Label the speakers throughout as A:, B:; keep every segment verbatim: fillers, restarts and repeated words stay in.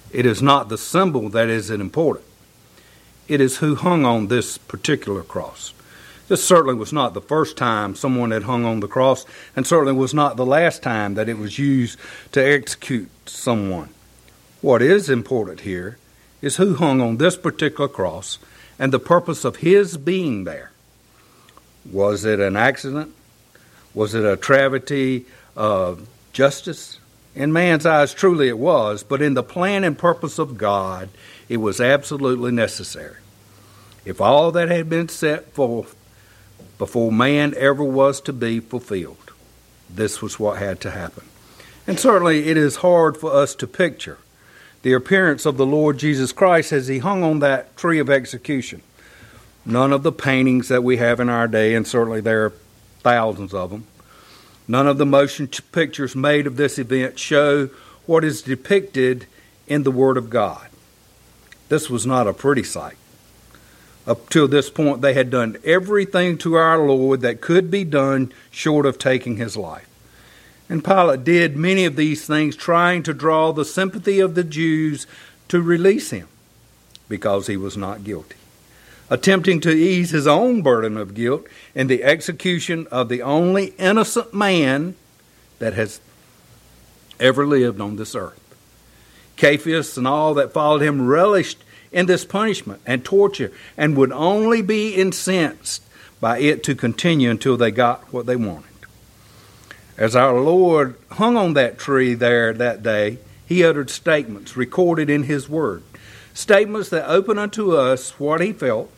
A: It is not the symbol that is important. It is who hung on this particular cross. This certainly was not the first time someone had hung on the cross, and certainly was not the last time that it was used to execute someone. What is important here is who hung on this particular cross and the purpose of his being there. Was it an accident? Was it a travesty of justice? In man's eyes, truly it was, but in the plan and purpose of God, it was absolutely necessary. If all that had been set forth before man ever was to be fulfilled, this was what had to happen. And certainly it is hard for us to picture the appearance of the Lord Jesus Christ as he hung on that tree of execution. None of the paintings that we have in our day, and certainly there are thousands of them, none of the motion pictures made of this event show what is depicted in the Word of God. This was not a pretty sight. Up till this point, they had done everything to our Lord that could be done short of taking his life. And Pilate did many of these things trying to draw the sympathy of the Jews to release him because he was not guilty, attempting to ease his own burden of guilt in the execution of the only innocent man that has ever lived on this earth. Caiaphas and all that followed him relished in this punishment and torture and would only be incensed by it to continue until they got what they wanted. As our Lord hung on that tree there that day, he uttered statements recorded in his word, statements that open unto us what he felt,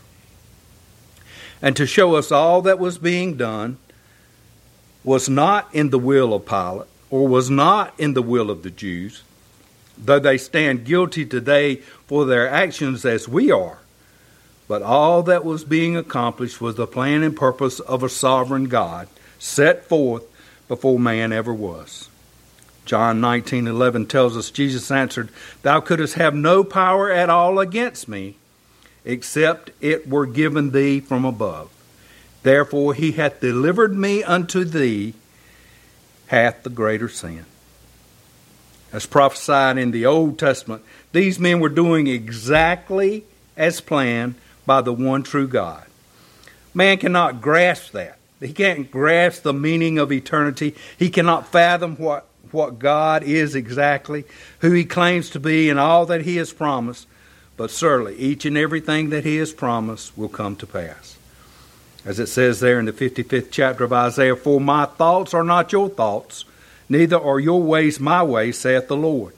A: and to show us all that was being done was not in the will of Pilate, or was not in the will of the Jews, though they stand guilty today for their actions as we are. But all that was being accomplished was the plan and purpose of a sovereign God set forth before man ever was. John nineteen eleven tells us, Jesus answered, "Thou couldst have no power at all against me, except it were given thee from above. Therefore he hath delivered me unto thee, hath the greater sin." As prophesied in the Old Testament, these men were doing exactly as planned by the one true God. Man cannot grasp that. He can't grasp the meaning of eternity. He cannot fathom what, what God is exactly, who he claims to be, and all that he has promised. But certainly each and everything that he has promised will come to pass. As it says there in the fifty-fifth chapter of Isaiah, "For my thoughts are not your thoughts, neither are your ways my ways, saith the Lord.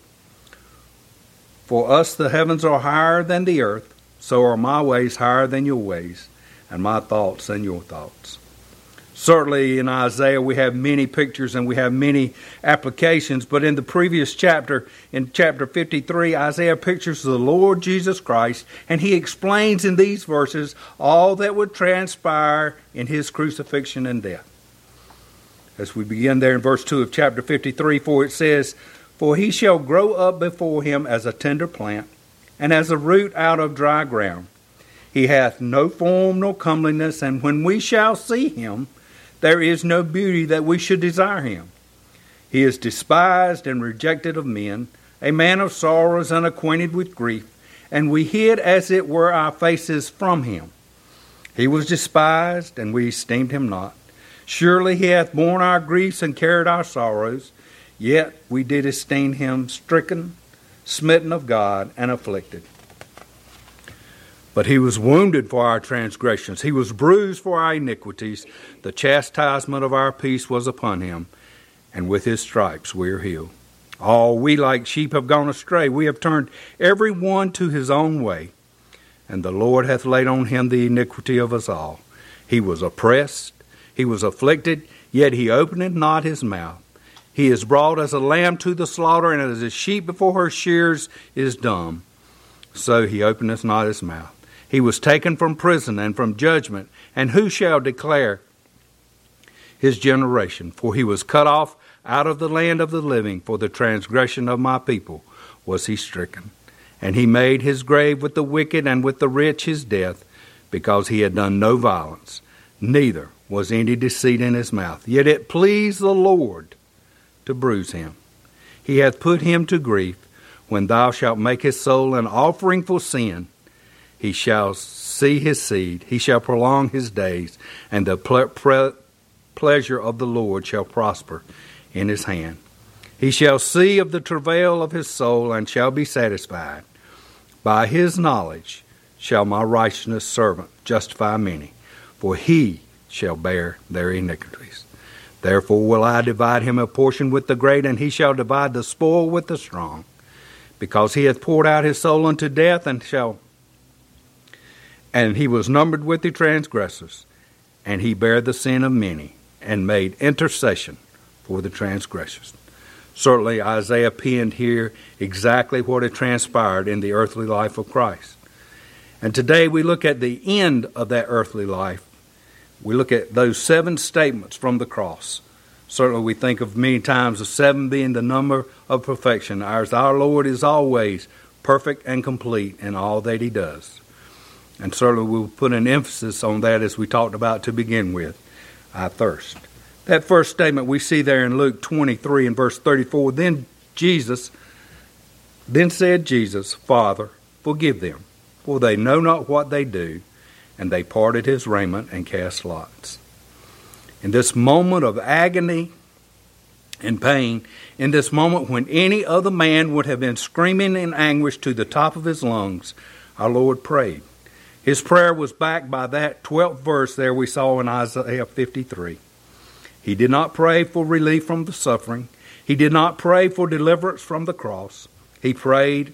A: For us the heavens are higher than the earth, so are my ways higher than your ways, and my thoughts than your thoughts." Certainly in Isaiah we have many pictures and we have many applications, but in the previous chapter, in chapter fifty-three, Isaiah pictures the Lord Jesus Christ, and he explains in these verses all that would transpire in his crucifixion and death. As we begin there in verse two of chapter fifty-three, for it says, "For he shall grow up before him as a tender plant, and as a root out of dry ground. He hath no form nor comeliness, and when we shall see him, there is no beauty that we should desire him. He is despised and rejected of men, a man of sorrows and acquainted with grief, and we hid as it were our faces from him. He was despised, and we esteemed him not. Surely he hath borne our griefs and carried our sorrows, yet we did esteem him stricken, smitten of God, and afflicted. But he was wounded for our transgressions. He was bruised for our iniquities. The chastisement of our peace was upon him, and with his stripes we are healed. All we like sheep have gone astray. We have turned every one to his own way, and the Lord hath laid on him the iniquity of us all. He was oppressed, he was afflicted, yet he opened not his mouth. He is brought as a lamb to the slaughter, and as a sheep before her shears is dumb, so he openeth not his mouth. He was taken from prison and from judgment, and who shall declare his generation? For he was cut off out of the land of the living. For the transgression of my people was he stricken. And he made his grave with the wicked, and with the rich his death, because he had done no violence, neither was any deceit in his mouth. Yet it pleased the Lord to bruise him. He hath put him to grief. when thou shalt make his soul an offering for sin, he shall see his seed, he shall prolong his days, and the ple- pre- pleasure of the Lord shall prosper in his hand. He shall see of the travail of his soul, and shall be satisfied. By his knowledge shall my righteousness servant justify many, for he shall bear their iniquities. Therefore will I divide him a portion with the great, and he shall divide the spoil with the strong, because he hath poured out his soul unto death, and shall and he was numbered with the transgressors, and he bare the sin of many, and made intercession for the transgressors. Certainly Isaiah penned here exactly what had transpired in the earthly life of Christ. And today we look at the end of that earthly life. We look at those seven statements from the cross. Certainly we think of many times of seven being the number of perfection. Ours, our Lord is always perfect and complete in all that he does. And certainly we'll put an emphasis on that as we talked about to begin with. I thirst. That first statement we see there in Luke twenty-three and verse thirty-four. Then Jesus, then said Jesus, Father, forgive them, for they know not what they do. And they parted his raiment and cast lots. In this moment of agony and pain, in this moment when any other man would have been screaming in anguish to the top of his lungs, our Lord prayed. His prayer was backed by that twelfth verse there we saw in Isaiah fifty-three. He did not pray for relief from the suffering. He did not pray for deliverance from the cross. He prayed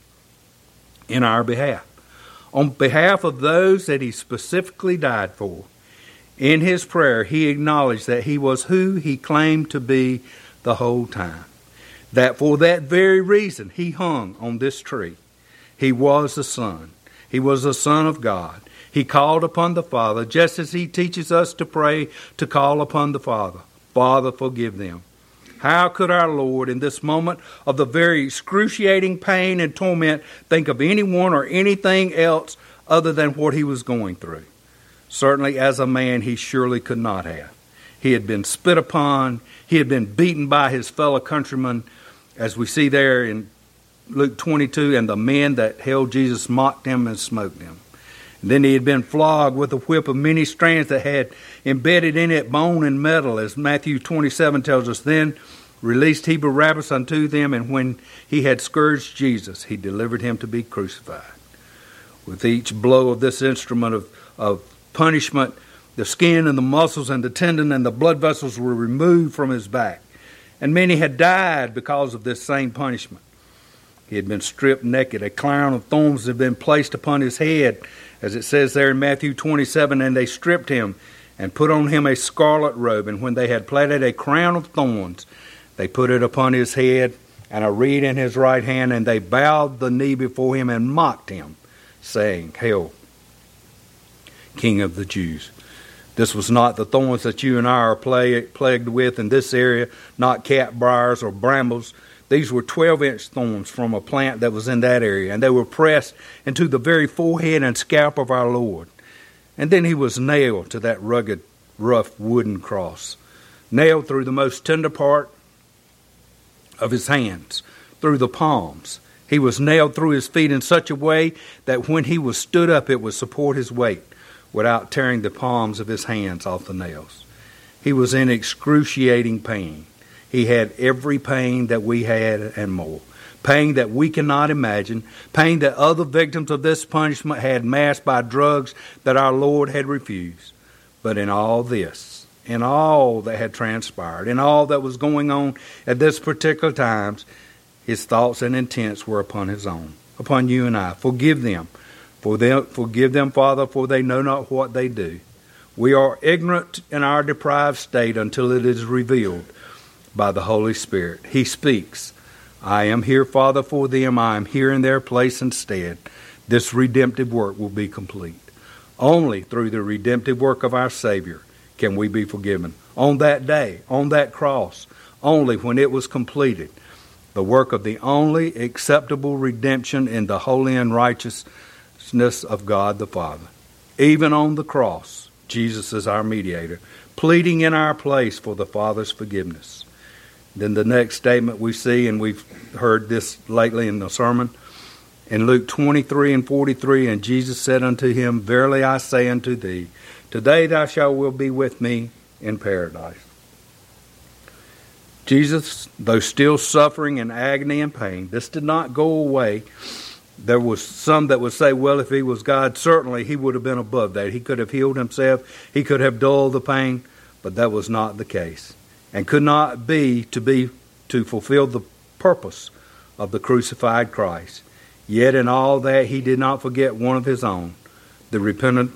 A: in our behalf, on behalf of those that he specifically died for. In his prayer, he acknowledged that he was who he claimed to be the whole time, that for that very reason he hung on this tree. He was the Son. He was the Son of God. He called upon the Father, just as he teaches us to pray, to call upon the Father. Father, forgive them. How could our Lord, in this moment of the very excruciating pain and torment, think of anyone or anything else other than what he was going through? Certainly, as a man, he surely could not have. He had been spit upon. He had been beaten by his fellow countrymen, as we see there in Luke twenty-two, and the men that held Jesus mocked him and smote him. And then he had been flogged with a whip of many strands that had embedded in it bone and metal, as Matthew twenty-seven tells us. Then released he Barabbas unto them, and when he had scourged Jesus, he delivered him to be crucified. With each blow of this instrument of, of punishment, the skin and the muscles and the tendon and the blood vessels were removed from his back. And many had died because of this same punishment. He had been stripped naked. A crown of thorns had been placed upon his head, as it says there in Matthew twenty-seven, and they stripped him and put on him a scarlet robe. And when they had plaited a crown of thorns, they put it upon his head and a reed in his right hand, and they bowed the knee before him and mocked him, saying, Hail, King of the Jews. This was not the thorns that you and I are plagued with in this area, not cat briars or brambles. These were twelve-inch thorns from a plant that was in that area, and they were pressed into the very forehead and scalp of our Lord. And then he was nailed to that rugged, rough wooden cross, nailed through the most tender part of his hands, through the palms. He was nailed through his feet in such a way that when he was stood up, it would support his weight without tearing the palms of his hands off the nails. He was in excruciating pain. He had every pain that we had and more. Pain that we cannot imagine. Pain that other victims of this punishment had masked by drugs that our Lord had refused. But in all this, in all that had transpired, in all that was going on at this particular time, his thoughts and intents were upon his own, upon you and I. Forgive them. For them, forgive them, Father, for they know not what they do. We are ignorant in our deprived state until it is revealed by the Holy Spirit. He speaks. I am here, Father, for them. I am here in their place instead. This redemptive work will be complete. Only through the redemptive work of our Savior can we be forgiven. On that day, on that cross, only when it was completed, the work of the only acceptable redemption in the holy and righteousness of God the Father. Even on the cross, Jesus is our mediator, pleading in our place for the Father's forgiveness. Then the next statement we see, and we've heard this lately in the sermon, in Luke twenty-three and forty-three, and Jesus said unto him, Verily I say unto thee, today thou shalt will be with me in paradise. Jesus, though still suffering in agony and pain, this did not go away. There was some that would say, well, if he was God, certainly he would have been above that. He could have healed himself. He could have dulled the pain, but that was not the case, and could not be to be to fulfill the purpose of the crucified Christ. Yet in all that he did not forget one of his own, the repentant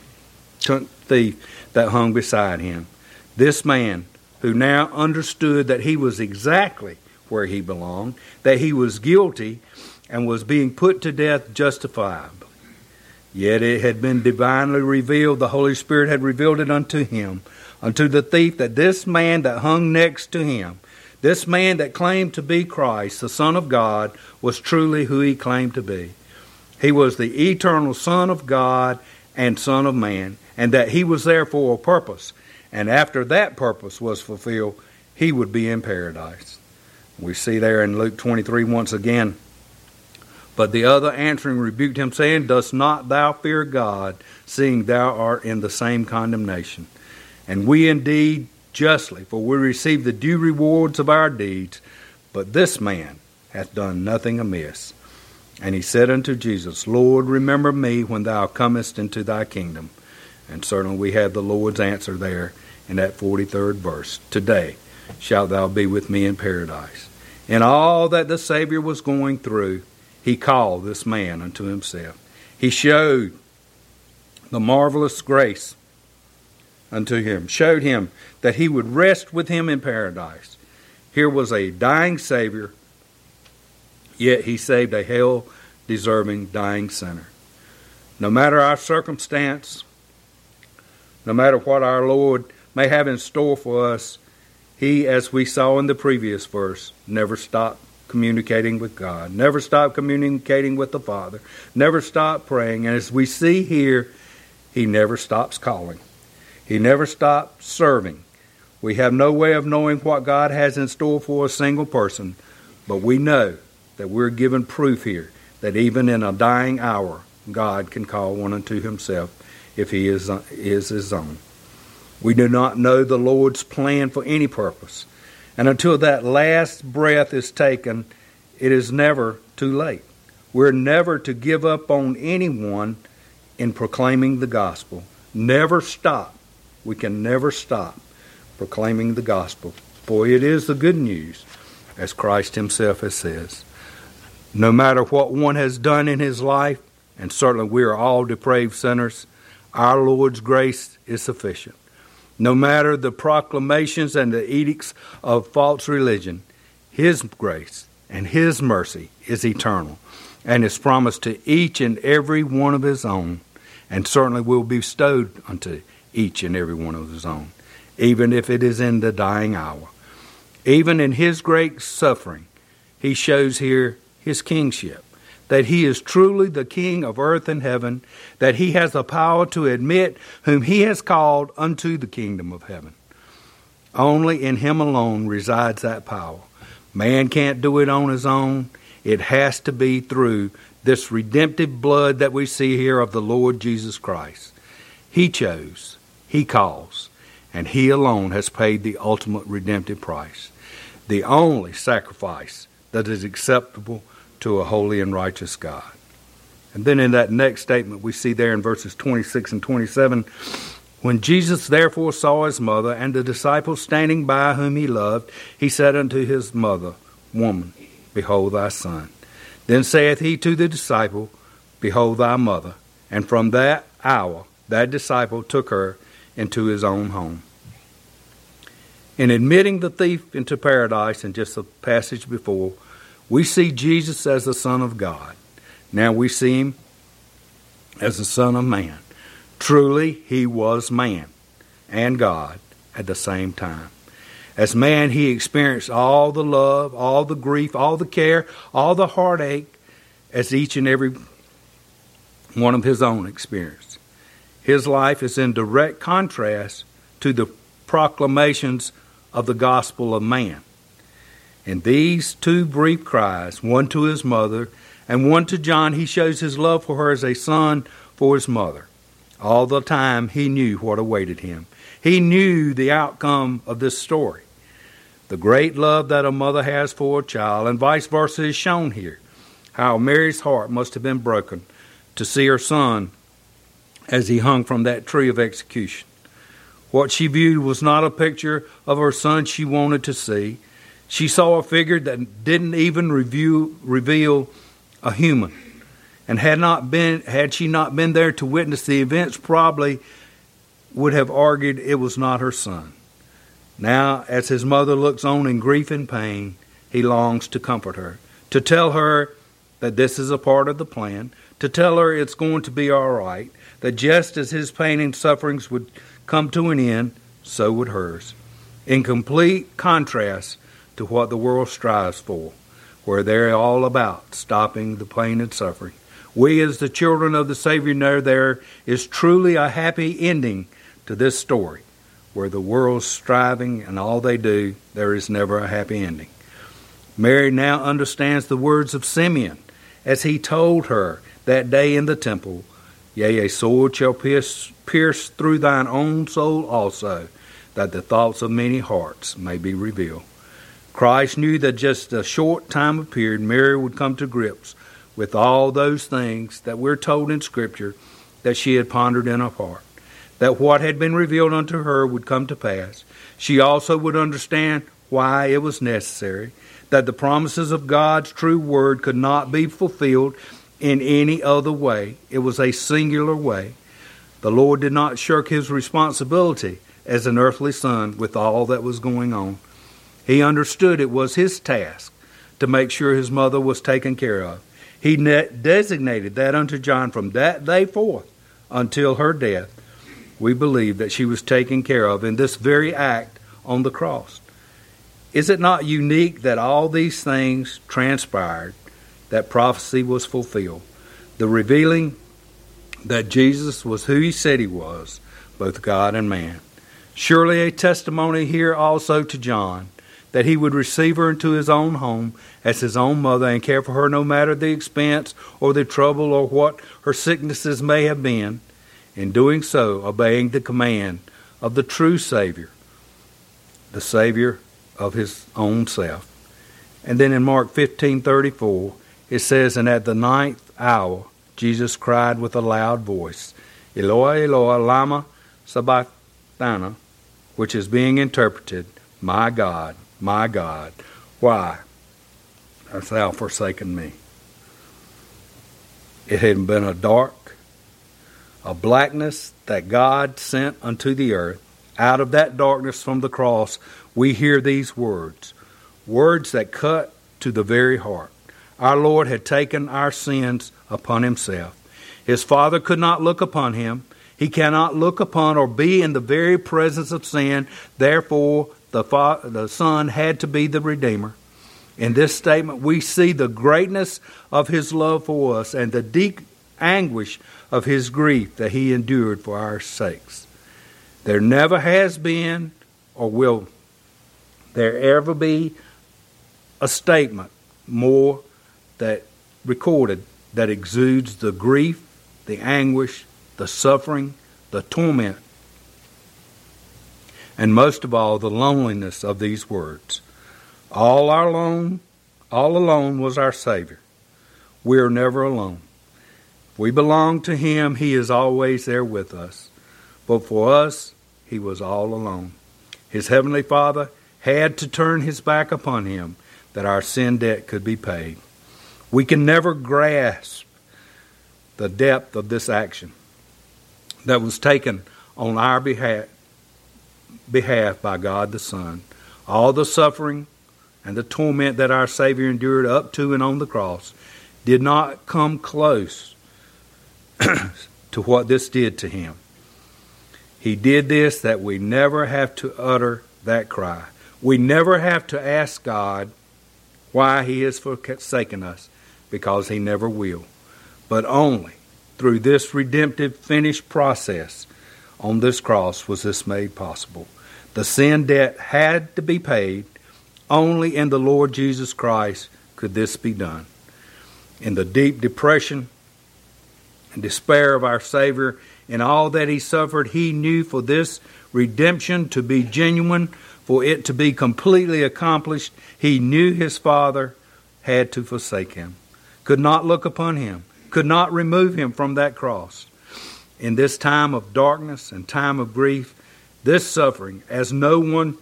A: thief that hung beside him. This man, who now understood that he was exactly where he belonged, that he was guilty and was being put to death justifiably. Yet it had been divinely revealed, the Holy Spirit had revealed it unto him, unto the thief, that this man that hung next to him, this man that claimed to be Christ, the Son of God, was truly who he claimed to be. He was the eternal Son of God and Son of Man, and that he was there for a purpose. And after that purpose was fulfilled, he would be in paradise. We see there in Luke twenty-three once again. But the other answering rebuked him, saying, Dost not thou fear God, seeing thou art in the same condemnation? And we indeed justly, for we receive the due rewards of our deeds. But this man hath done nothing amiss. And he said unto Jesus, Lord, remember me when thou comest into thy kingdom. And certainly we have the Lord's answer there in that forty-third verse. Today shalt thou be with me in paradise. In all that the Savior was going through, he called this man unto himself. He showed the marvelous grace unto him, showed him that he would rest with him in paradise. Here was a dying Savior, yet he saved a hell-deserving dying sinner. No matter our circumstance, no matter what our Lord may have in store for us, he, as we saw in the previous verse, never stopped communicating with God, never stopped communicating with the Father, never stopped praying. And as we see here, he never stops calling. He never stopped serving. We have no way of knowing what God has in store for a single person, but we know that we're given proof here that even in a dying hour, God can call one unto himself if he is, is his own. We do not know the Lord's plan for any purpose. And until that last breath is taken, it is never too late. We're never to give up on anyone in proclaiming the gospel. Never stop. We can never stop proclaiming the gospel. For it is the good news, as Christ himself has says. No matter what one has done in his life, and certainly we are all depraved sinners, our Lord's grace is sufficient. No matter the proclamations and the edicts of false religion, his grace and his mercy is eternal and is promised to each and every one of his own, and certainly will be bestowed unto each and every one of his own, even if it is in the dying hour. Even in his great suffering, he shows here his kingship, that he is truly the King of earth and heaven, that he has the power to admit whom he has called unto the kingdom of heaven. Only in him alone resides that power. Man can't do it on his own. It has to be through this redemptive blood that we see here of the Lord Jesus Christ. He chose, he calls, and he alone has paid the ultimate redemptive price, the only sacrifice that is acceptable to a holy and righteous God. And then in that next statement we see there in verses twenty-six and twenty-seven, when Jesus therefore saw his mother and the disciples standing by whom he loved, he said unto his mother, Woman, behold thy son. Then saith he to the disciple, Behold thy mother. And from that hour that disciple took her into his own home. In admitting the thief into paradise in just the passage before, we see Jesus as the Son of God. Now we see him as the Son of Man. Truly, he was man and God at the same time. As man, he experienced all the love, all the grief, all the care, all the heartache as each and every one of his own experienced. His life is in direct contrast to the proclamations of the gospel of man. In these two brief cries, one to his mother and one to John, he shows his love for her as a son for his mother. All the time he knew what awaited him. He knew the outcome of this story. The great love that a mother has for a child, and vice versa, is shown here. How Mary's heart must have been broken to see her son as he hung from that tree of execution. What she viewed was not a picture of her son she wanted to see. She saw a figure that didn't even review, reveal a human. And had not been, had she not been there to witness the events, probably would have argued it was not her son. Now, as his mother looks on in grief and pain, he longs to comfort her, to tell her that this is a part of the plan, to tell her it's going to be all right, that just as his pain and sufferings would come to an end, so would hers. In complete contrast to what the world strives for, where they're all about stopping the pain and suffering. We as the children of the Savior know there is truly a happy ending to this story. Where the world's striving and all they do, there is never a happy ending. Mary now understands the words of Simeon as he told her that day in the temple, "Yea, a sword shall pierce, pierce through thine own soul also, that the thoughts of many hearts may be revealed." Christ knew that just a short time of period, Mary would come to grips with all those things that we're told in Scripture that she had pondered in her heart. That what had been revealed unto her would come to pass. She also would understand why it was necessary, that the promises of God's true word could not be fulfilled in any other way. It was a singular way. The Lord did not shirk his responsibility as an earthly son with all that was going on. He understood it was his task to make sure his mother was taken care of. He designated that unto John from that day forth until her death. We believe that she was taken care of in this very act on the cross. Is it not unique that all these things transpired, that prophecy was fulfilled, the revealing that Jesus was who he said he was, both God and man? Surely a testimony here also to John, that he would receive her into his own home as his own mother and care for her no matter the expense or the trouble or what her sicknesses may have been. In doing so, obeying the command of the true Savior, the Savior of his own self. And then in Mark fifteen thirty-four, it says, "And at the ninth hour, Jesus cried with a loud voice, Eloi, Eloi, lama sabachthani," which is being interpreted, "My God, my God, why hast thou forsaken me?" It had been a dark, a blackness that God sent unto the earth. Out of that darkness from the cross, we hear these words, words that cut to the very heart. Our Lord had taken our sins upon himself. His Father could not look upon him. He cannot look upon or be in the very presence of sin. Therefore, the, fa- the Son had to be the Redeemer. In this statement, we see the greatness of his love for us and the deep anguish of his grief that he endured for our sakes. There never has been or will there ever be a statement more that recorded that exudes the grief, the anguish, the suffering, the torment, and most of all, the loneliness of these words. All our alone, all alone was our Savior. We are never alone. If we belong to him, he is always there with us. But for us, he was all alone. His heavenly Father had to turn his back upon him that our sin debt could be paid. We can never grasp the depth of this action that was taken on our behalf, behalf by God the Son. All the suffering and the torment that our Savior endured up to and on the cross did not come close to what this did to him. He did this that we never have to utter that cry. We never have to ask God why he has forsaken us, because he never will. But only through this redemptive finished process on this cross was this made possible. The sin debt had to be paid. Only in the Lord Jesus Christ could this be done. In the deep depression and despair of our Savior, in all that he suffered, he knew for this redemption to be genuine, for it to be completely accomplished, he knew his Father had to forsake him, could not look upon him, could not remove him from that cross. In this time of darkness and time of grief, this suffering, as no one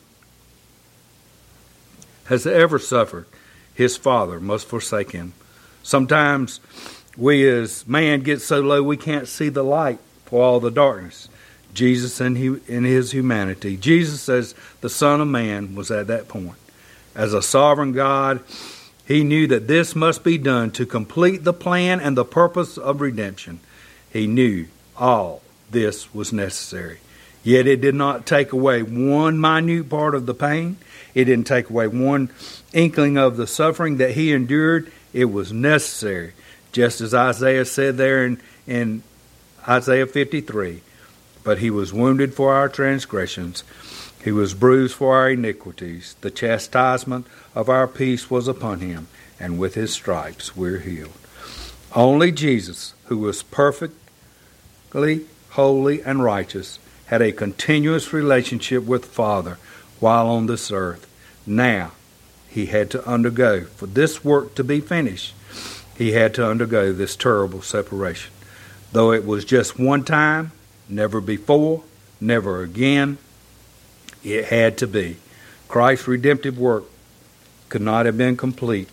A: has ever suffered, his Father must forsake him. Sometimes we as man get so low we can't see the light for all the darkness. Jesus in, he, in his humanity, Jesus as the Son of Man, was at that point. As a sovereign God, he knew that this must be done to complete the plan and the purpose of redemption. He knew all this was necessary. Yet it did not take away one minute part of the pain. It didn't take away one inkling of the suffering that he endured. It was necessary. Just as Isaiah said there in, in Isaiah fifty-three, but he was wounded for our transgressions. He was bruised for our iniquities. The chastisement of our peace was upon him, and with his stripes we're healed. Only Jesus, who was perfectly holy and righteous, had a continuous relationship with the Father while on this earth. Now, he had to undergo, for this work to be finished, he had to undergo this terrible separation. Though it was just one time, never before, never again, it had to be. Christ's redemptive work could not have been complete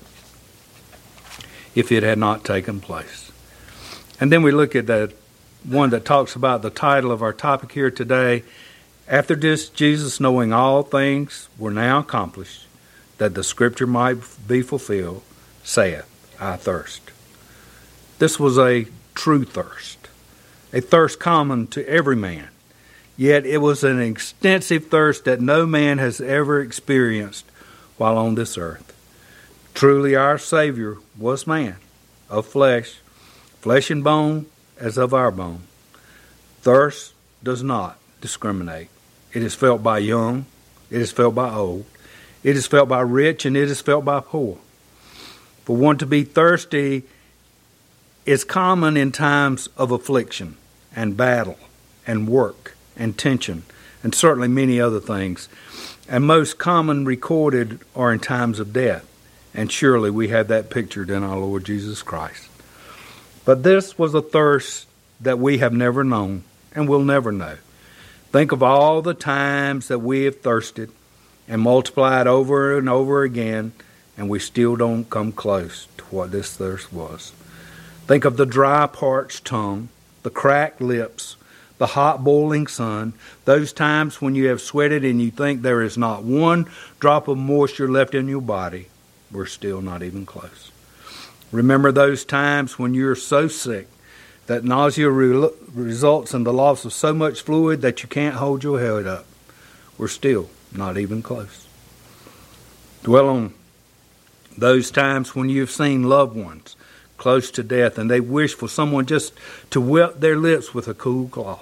A: if it had not taken place. And then we look at that one that talks about the title of our topic here today. After this, Jesus, knowing all things were now accomplished, that the scripture might be fulfilled, saith, I thirst. This was a true thirst, a thirst common to every man. Yet it was an extensive thirst that no man has ever experienced while on this earth. Truly our Savior was man, of flesh, flesh and bone as of our bone. Thirst does not discriminate. It is felt by young, it is felt by old, it is felt by rich, and it is felt by poor. For one to be thirsty is common in times of affliction and battle and work and tension, and certainly many other things. And most common recorded are in times of death. And surely we have that pictured in our Lord Jesus Christ. But this was a thirst that we have never known and will never know. Think of all the times that we have thirsted and multiplied over and over again, and we still don't come close to what this thirst was. Think of the dry, parched tongue, the cracked lips, the hot boiling sun, those times when you have sweated and you think there is not one drop of moisture left in your body. We're still not even close. Remember those times when you're so sick that nausea re- results in the loss of so much fluid that you can't hold your head up. We're still not even close. Dwell on those times when you've seen loved ones close to death and they wish for someone just to wet their lips with a cool cloth.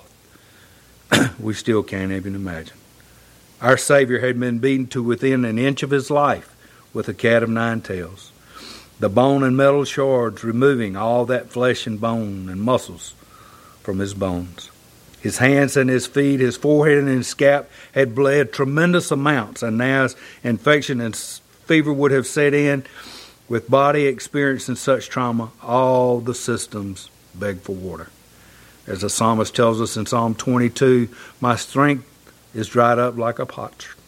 A: We still can't even imagine. Our Savior had been beaten to within an inch of his life with a cat of nine tails. The bone and metal shards removing all that flesh and bone and muscles from his bones. His hands and his feet, his forehead and his scalp had bled tremendous amounts, and now as infection and fever would have set in, with body experiencing such trauma, all the systems begged for water. As the psalmist tells us in Psalm twenty-two, my strength is dried up like a potsherd,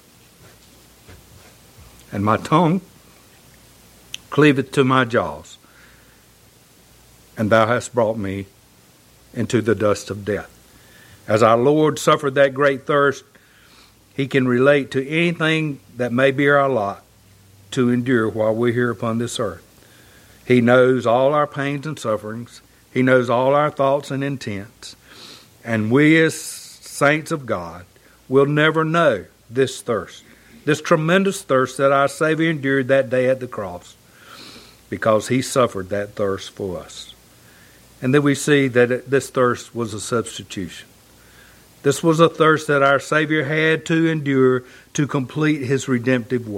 A: and my tongue cleaveth to my jaws, and thou hast brought me into the dust of death. As our Lord suffered that great thirst, he can relate to anything that may be our lot to endure while we're here upon this earth. He knows all our pains and sufferings. He knows all our thoughts and intents. And we as saints of God will never know this thirst, this tremendous thirst that our Savior endured that day at the cross, because he suffered that thirst for us. And then we see that this thirst was a substitution. This was a thirst that our Savior had to endure to complete his redemptive work.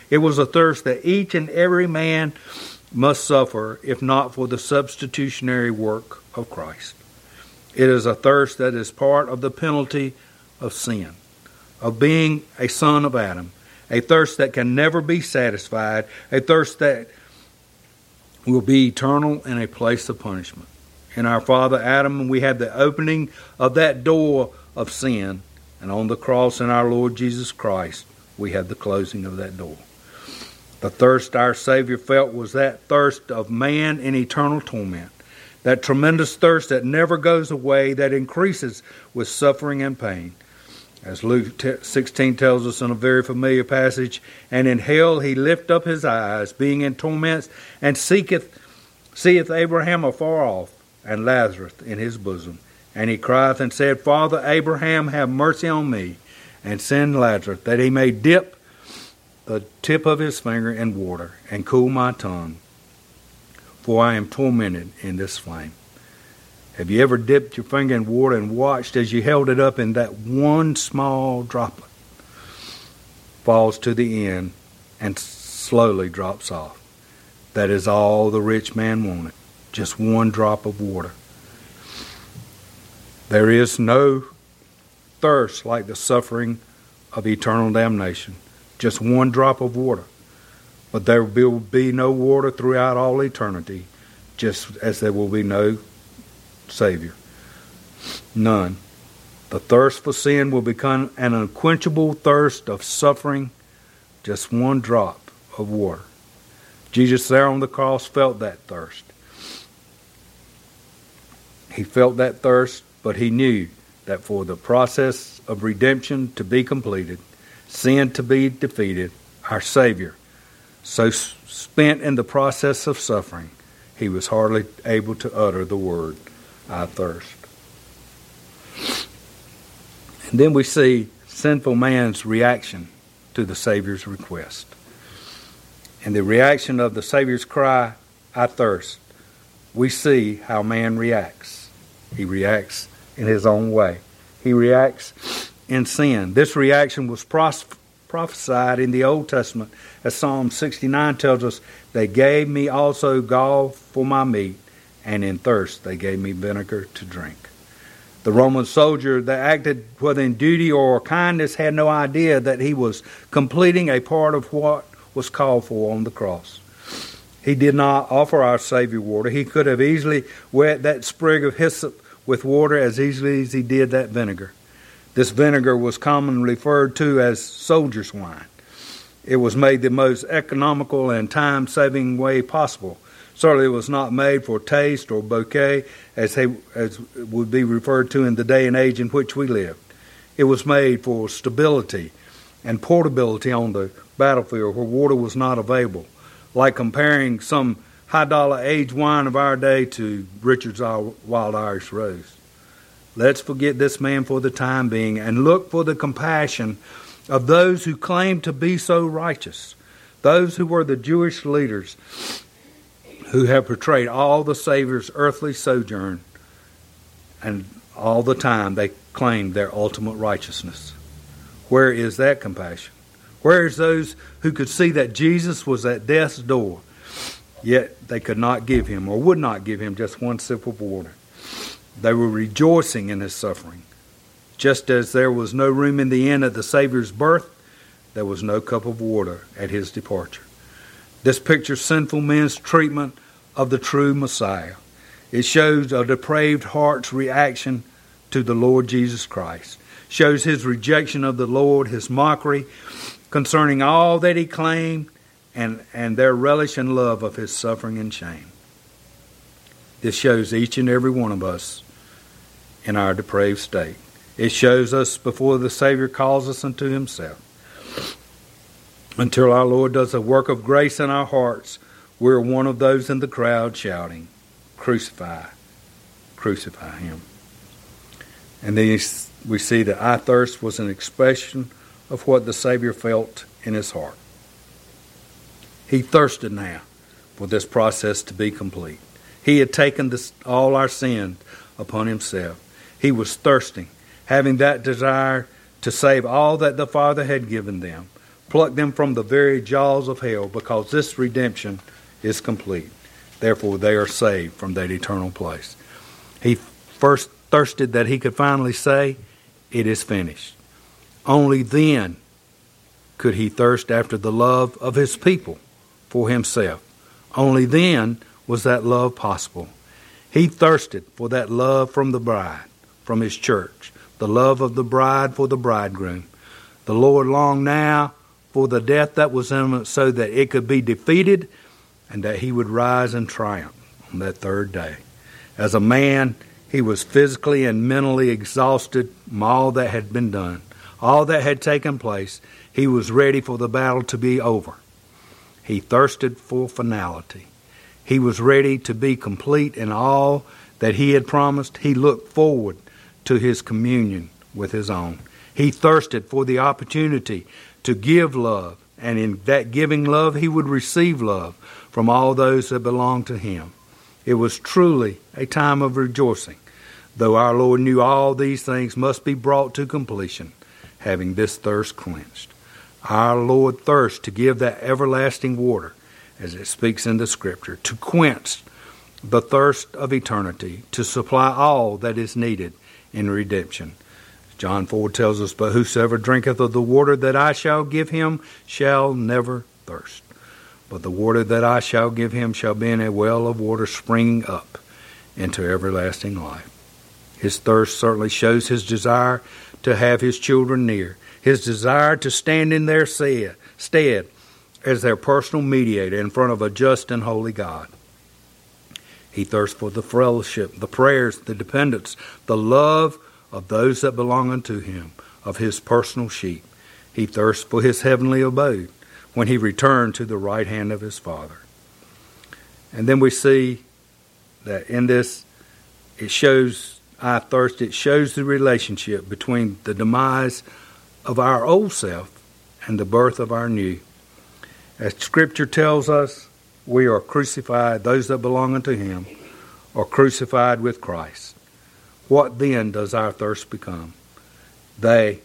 A: It was a thirst that each and every man must suffer, if not for the substitutionary work of Christ. It is a thirst that is part of the penalty of sin, of being a son of Adam, a thirst that can never be satisfied, a thirst that will be eternal in a place of punishment. In our father Adam, we had the opening of that door of sin, and on the cross in our Lord Jesus Christ, we had the closing of that door. The thirst our Savior felt was that thirst of man in eternal torment, that tremendous thirst that never goes away, that increases with suffering and pain. As Luke sixteen tells us in a very familiar passage, and in hell he lift up his eyes, being in torments, and seeketh, seeth Abraham afar off, and Lazarus in his bosom. And he crieth and said, Father Abraham, have mercy on me, and send Lazarus, that he may dip the tip of his finger in water, and cool my tongue, for I am tormented in this flame. Have you ever dipped your finger in water and watched as you held it up and that one small droplet falls to the end and slowly drops off? That is all the rich man wanted, just one drop of water. There is no thirst like the suffering of eternal damnation, just one drop of water. But there will be no water throughout all eternity, just as there will be no Savior. None. The thirst for sin will become an unquenchable thirst of suffering, just one drop of water. Jesus there on the cross felt that thirst. He felt that thirst, but he knew that for the process of redemption to be completed, sin to be defeated, our Savior, so spent in the process of suffering, he was hardly able to utter the word, I thirst. And then we see sinful man's reaction to the Savior's request. In the reaction of the Savior's cry, I thirst, we see how man reacts. He reacts in his own way. He reacts in sin. This reaction was pros- prophesied in the Old Testament, as Psalm sixty-nine tells us, they gave me also gall for my meat, and in thirst they gave me vinegar to drink. The Roman soldier that acted whether in duty or kindness had no idea that he was completing a part of what was called for on the cross. He did not offer our Savior water. He could have easily wet that sprig of hyssop with water as easily as he did that vinegar. This vinegar was commonly referred to as soldier's wine. It was made the most economical and time-saving way possible. Certainly it was not made for taste or bouquet, as, they, as would be referred to in the day and age in which we lived. It was made for stability and portability on the battlefield where water was not available, like comparing some high-dollar aged wine of our day to Richard's Wild Irish Rose. Let's forget this man for the time being and look for the compassion of those who claim to be so righteous, those who were the Jewish leaders who have portrayed all the Savior's earthly sojourn, and all the time they claimed their ultimate righteousness. Where is that compassion? Where is those who could see that Jesus was at death's door, yet they could not give him or would not give him just one sip of water? They were rejoicing in his suffering. Just as there was no room in the inn at the Savior's birth, there was no cup of water at his departure. This pictures sinful men's treatment of the true Messiah. It shows a depraved heart's reaction to the Lord Jesus Christ. Shows his rejection of the Lord, his mockery concerning all that he claimed, and, and their relish and love of his suffering and shame. This shows each and every one of us in our depraved state. It shows us before the Savior calls us unto himself. Until our Lord does a work of grace in our hearts, we're one of those in the crowd shouting, crucify, crucify him. And then we see that I thirst was an expression of what the Savior felt in his heart. He thirsted now for this process to be complete. He had taken this, all our sins upon himself. He was thirsting, having that desire to save all that the Father had given them, pluck them from the very jaws of hell, because this redemption is complete. Therefore they are saved from that eternal place. He first thirsted that he could finally say, it is finished. Only then could he thirst after the love of his people for himself. Only then was that love possible. He thirsted for that love from the bride, from his church, the love of the bride for the bridegroom. The Lord longed now for the death that was imminent so that it could be defeated and that he would rise in triumph on that third day. As a man, he was physically and mentally exhausted from all that had been done, all that had taken place. He was ready for the battle to be over. He thirsted for finality. He was ready to be complete in all that he had promised. He looked forward to his communion with his own. He thirsted for the opportunity to give love, and in that giving love, he would receive love from all those that belonged to him. It was truly a time of rejoicing, though our Lord knew all these things must be brought to completion, having this thirst quenched. Our Lord thirsts to give that everlasting water, as it speaks in the Scripture, to quench the thirst of eternity, to supply all that is needed in redemption. John four tells us, but whosoever drinketh of the water that I shall give him shall never thirst. But the water that I shall give him shall be in a well of water springing up into everlasting life. His thirst certainly shows his desire to have his children near, his desire to stand in their stead as their personal mediator in front of a just and holy God. He thirsts for the fellowship, the prayers, the dependence, the love of those that belong unto him, of his personal sheep. He thirsts for his heavenly abode when he returned to the right hand of his Father. And then we see that in this, it shows, I thirst, it shows the relationship between the demise of our old self and the birth of our new. As Scripture tells us, we are crucified, those that belong unto him are crucified with Christ. What then does our thirst become? They,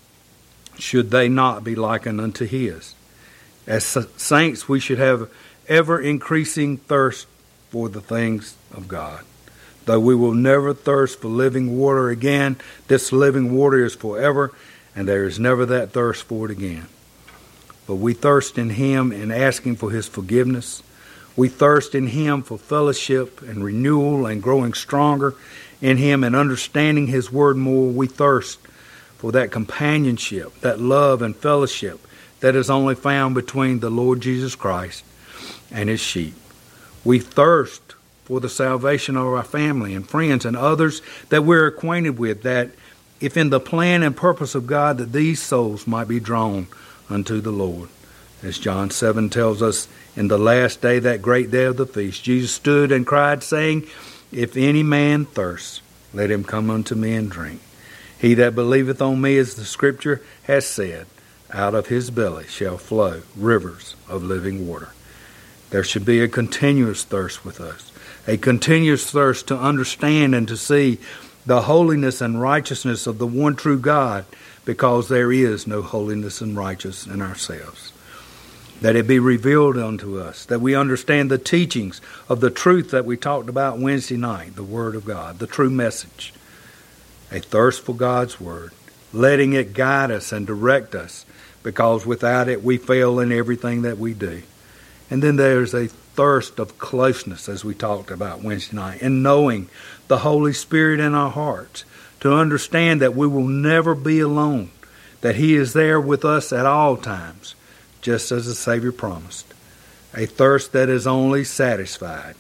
A: should they not be likened unto his? As saints, we should have ever-increasing thirst for the things of God. Though we will never thirst for living water again, this living water is forever, and there is never that thirst for it again. But we thirst in him in asking for his forgiveness. We thirst in him for fellowship and renewal and growing stronger in him and understanding his word more. We thirst for that companionship, that love and fellowship that is only found between the Lord Jesus Christ and his sheep. We thirst for the salvation of our family and friends and others that we're acquainted with, that if in the plan and purpose of God that these souls might be drawn unto the Lord. As John seven tells us, in the last day, that great day of the feast, Jesus stood and cried, saying, if any man thirst, let him come unto me and drink. He that believeth on me, as the Scripture has said, out of his belly shall flow rivers of living water. There should be a continuous thirst with us, a continuous thirst to understand and to see the holiness and righteousness of the one true God, because there is no holiness and righteousness in ourselves. That it be revealed unto us, that we understand the teachings of the truth that we talked about Wednesday night, the Word of God, the true message. A thirst for God's Word, letting it guide us and direct us, because without it we fail in everything that we do. And then there's a thirst of closeness, as we talked about Wednesday night, and knowing the Holy Spirit in our hearts, to understand that we will never be alone, that he is there with us at all times, just as the Savior promised. A thirst that is only satisfied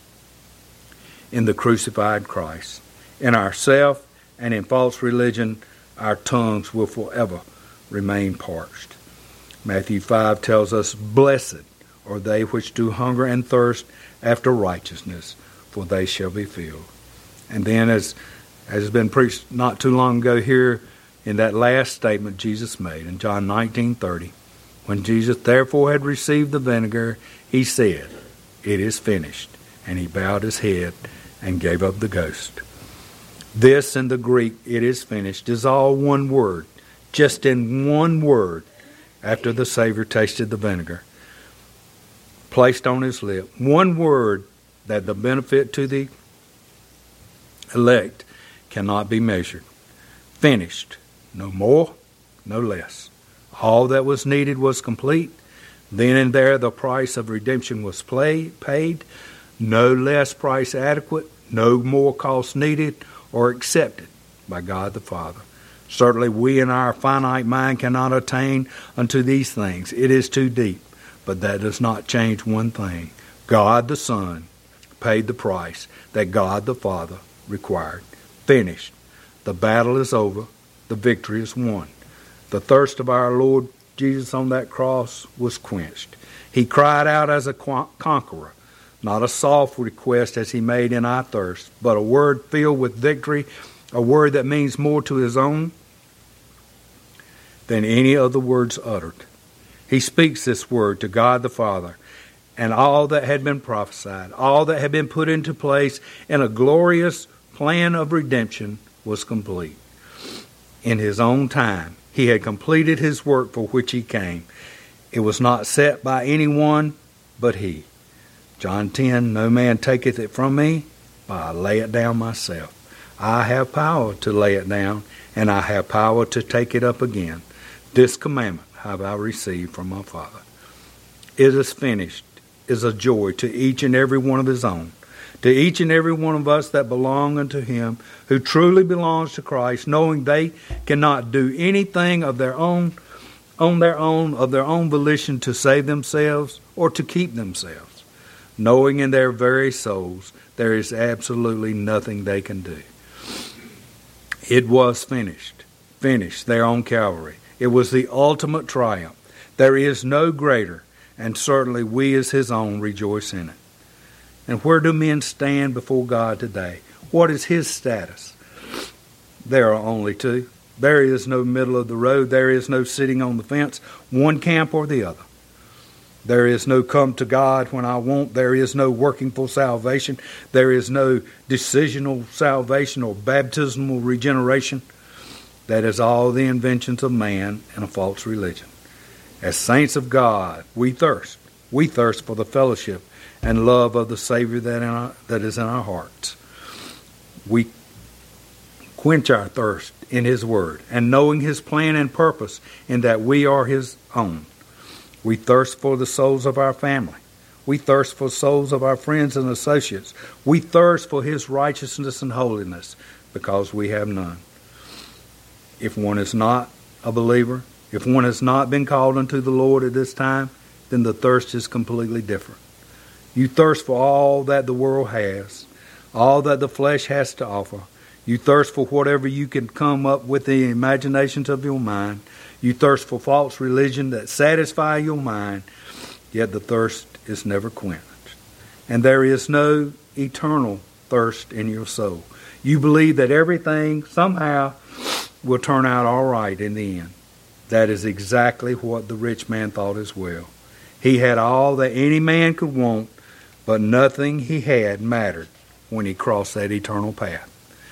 A: in the crucified Christ. In ourself and in false religion, our tongues will forever remain parched. Matthew five tells us, blessed are they which do hunger and thirst after righteousness, for they shall be filled. And then, as, as has been preached not too long ago here, in that last statement Jesus made in John nineteen thirty, when Jesus therefore had received the vinegar, he said, it is finished. And he bowed his head and gave up the ghost. This in the Greek, it is finished, is all one word, just in one word, after the Savior tasted the vinegar placed on his lip. One word that the benefit to the elect cannot be measured. Finished. No more, no less. All that was needed was complete. Then and there the price of redemption was play, paid. No less price adequate, no more cost needed or accepted by God the Father. Certainly we in our finite mind cannot attain unto these things. It is too deep. But that does not change one thing. God the Son paid the price that God the Father required. Finished. The battle is over. The victory is won. The thirst of our Lord Jesus on that cross was quenched. He cried out as a conqueror, not a soft request as he made in our thirst, but a word filled with victory, a word that means more to his own than any of the words uttered. He speaks this word to God the Father, and all that had been prophesied, all that had been put into place in a glorious plan of redemption was complete. In his own time, he had completed his work for which he came. It was not set by anyone but he. John ten, no man taketh it from me, but I lay it down myself. I have power to lay it down, and I have power to take it up again. This commandment have I received from my Father. It is finished is a joy to each and every one of his own, to each and every one of us that belong unto him, who truly belongs to Christ, knowing they cannot do anything of their own, on their own, of their own volition to save themselves or to keep themselves, knowing in their very souls there is absolutely nothing they can do. It was finished, finished there on Calvary. It was the ultimate triumph. There is no greater, and certainly we as his own rejoice in it. And where do men stand before God today? What is his status? There are only two. There is no middle of the road. There is no sitting on the fence, one camp or the other. There is no come to God when I want. There is no working for salvation. There is no decisional salvation or baptismal regeneration. That is all the inventions of man and a false religion. As saints of God, we thirst. We thirst for the fellowship and love of the Savior that, in our, that is in our hearts. We quench our thirst in his word and knowing his plan and purpose in that we are his own. We thirst for the souls of our family. We thirst for souls of our friends and associates. We thirst for his righteousness and holiness because we have none. If one is not a believer, if one has not been called unto the Lord at this time, then the thirst is completely different. You thirst for all that the world has, all that the flesh has to offer. You thirst for whatever you can come up with the imaginations of your mind. You thirst for false religion that satisfy your mind, yet the thirst is never quenched. And there is no eternal thirst in your soul. You believe that everything somehow will turn out all right in the end. That is exactly what the rich man thought as well. He had all that any man could want, but nothing he had mattered when he crossed that eternal path.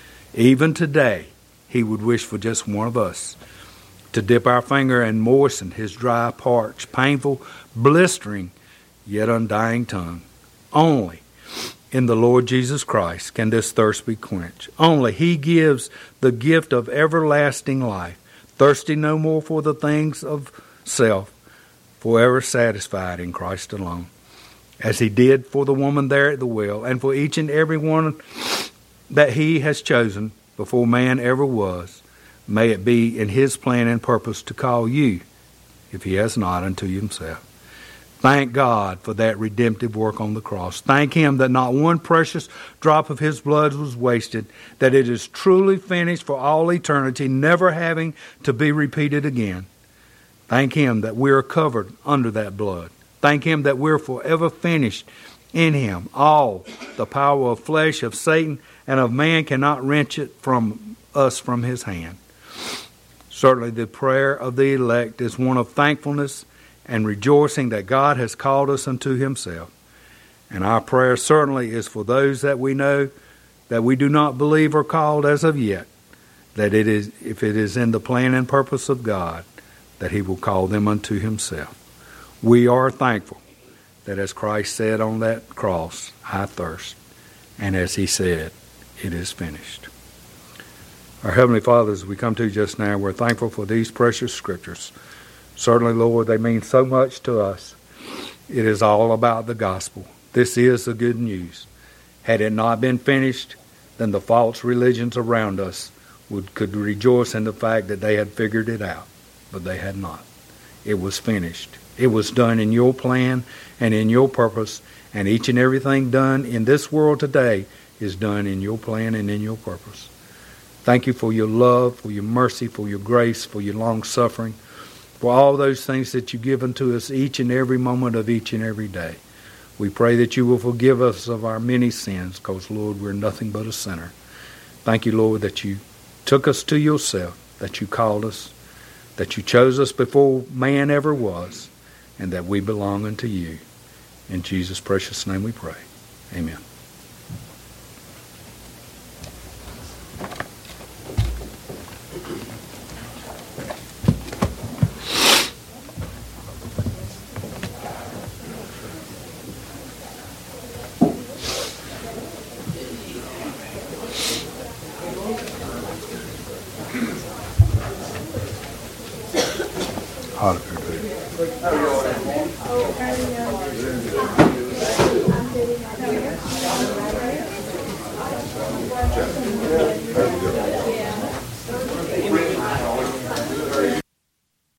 A: Even today, he would wish for just one of us to dip our finger and moisten his dry, parched, painful, blistering, yet undying tongue. Only in the Lord Jesus Christ can this thirst be quenched. Only he gives the gift of everlasting life, thirsty no more for the things of self, forever satisfied in Christ alone, as he did for the woman there at the well, and for each and every one that he has chosen before man ever was. May it be in his plan and purpose to call you, if he has not, unto himself. Thank God for that redemptive work on the cross. Thank him that not one precious drop of his blood was wasted, that it is truly finished for all eternity, never having to be repeated again. Thank him that we are covered under that blood. Thank him that we're forever finished in him. All the power of flesh, of Satan, and of man cannot wrench it from us from his hand. Certainly the prayer of the elect is one of thankfulness and rejoicing that God has called us unto himself. And our prayer certainly is for those that we know that we do not believe are called as of yet, that it is, if it is in the plan and purpose of God, that he will call them unto himself. We are thankful that as Christ said on that cross, I thirst, and as he said, it is finished. Our Heavenly Father, as we come to you just now, we're thankful for these precious scriptures. Certainly, Lord, they mean so much to us. It is all about the gospel. This is the good news. Had it not been finished, then the false religions around us would could rejoice in the fact that they had figured it out, but they had not. It was finished. It was done in your plan and in your purpose, and each and everything done in this world today is done in your plan and in your purpose. Thank you for your love, for your mercy, for your grace, for your long-suffering, for all those things that you give unto us each and every moment of each and every day. We pray that you will forgive us of our many sins, because, Lord, we're nothing but a sinner. Thank you, Lord, that you took us to yourself, that you called us, that you chose us before man ever was, and that we belong unto you. In Jesus' precious name we pray. Amen. Hallelujah.